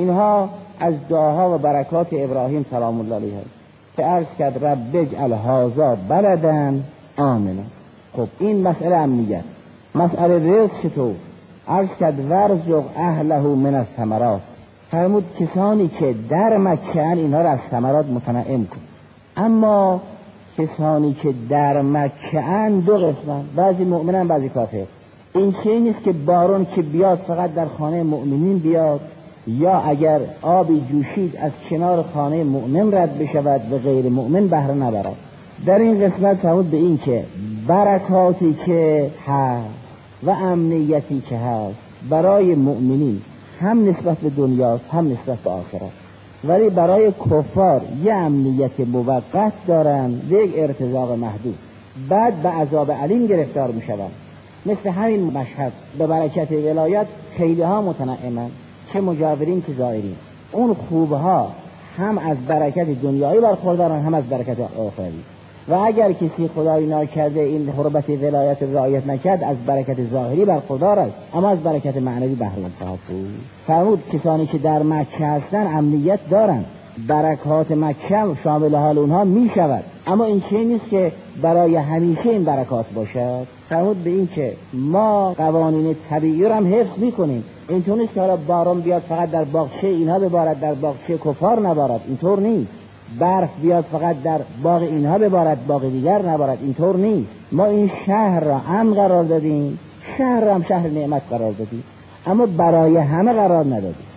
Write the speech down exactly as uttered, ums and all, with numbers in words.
اینها از دعاها و برکات ابراهیم سلام الله علیه که عرض کرد رب اجعل هذا بلدا آمنا. خب این مسئله امنیت. مسئله رزق چطور؟ عرض کرد ورزق اهله من الثمرات. فرمود کسانی که در مکه ان اینها را از ثمرات متنعم کن. اما کسانی که در مکه ان دو قسمن، بعضی مؤمنن بعضی کافر. این چیزی نیست که بارون که بیاد فقط در خانه مؤمنین بیاد، یا اگر آبی جوشید از کنار خانه مؤمن رد بشود و غیر مؤمن بهره نبرد. در این قسمت فرمود به این که برکاتی که هست و امنیتی که هست برای مؤمنین هم نسبت به دنیاست هم نسبت به آخرت، ولی برای کفار یه امنیت موقت دارن و یک ارتزاق محدود، بعد به عذاب علیم گرفتار می شوند. مثل همین مشهد به برکت ولایت خیلی ها متنعمن، چه مجاورین که زائرین. اون خوبها هم از برکت دنیایی برخوردارن هم از برکت آخری. و اگر کسی خدای ناکرده این حرمت ولایت رعایت نکرد از برکت ظاهری برخوردار است، اما از برکت معنوی محروم خواهد بود. فرمود کسانی که در مکه هستن امنیت دارن، برکات مکه شامل حال اونها می شود، اما این چیزی نیست که برای همیشه این برکات باشد. فرمود به این که ما قوانین طبیعی رو هم حفظ میکنیم. اینطور نیست که حالا باران بیاد فقط در باغچه اینها ببارد در باغچه کفار نبارد، اینطور نیست. برف بیاد فقط در باغ اینها ببارد باغ دیگر نبارد، اینطور نیست. ما این شهر را امن قرار دادیم، شهر را هم شهر نعمت قرار دادیم، اما برای همه قرار ندادیم.